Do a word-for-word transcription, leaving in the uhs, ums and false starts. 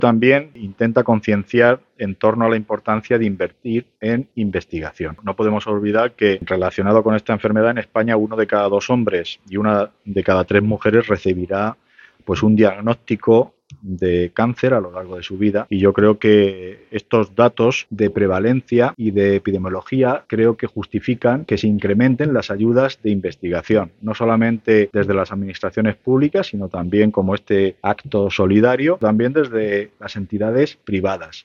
También intenta concienciar en torno a la importancia de invertir en investigación. No podemos olvidar que, relacionado con esta enfermedad, en España uno de cada dos hombres y una de cada tres mujeres recibirá pues un diagnóstico de cáncer a lo largo de su vida, y yo creo que estos datos de prevalencia y de epidemiología creo que justifican que se incrementen las ayudas de investigación, no solamente desde las administraciones públicas, sino también, como este acto solidario, también desde las entidades privadas.